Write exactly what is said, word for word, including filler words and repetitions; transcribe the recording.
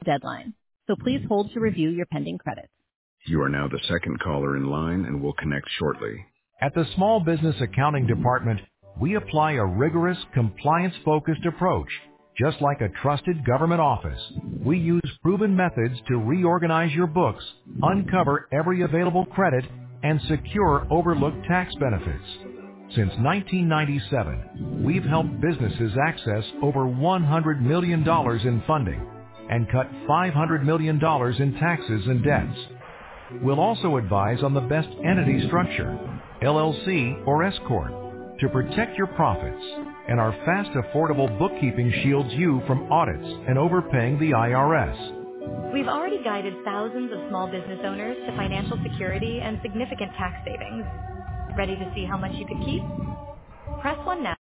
deadline, so please hold to review your pending credits. You are now the second caller in line and will connect shortly. At the Small Business Accounting Department, we apply a rigorous, compliance-focused approach. Just like a trusted government office, we use proven methods to reorganize your books, uncover every available credit, and secure overlooked tax benefits. Since nineteen ninety-seven, we've helped businesses access over one hundred million dollars in funding and cut five hundred million dollars in taxes and debts. We'll also advise on the best entity structure, L L C or S Corp, to protect your profits, and our fast, affordable bookkeeping shields you from audits and overpaying the I R S. We've already guided thousands of small business owners to financial security and significant tax savings. Ready to see how much you could keep? Press one now.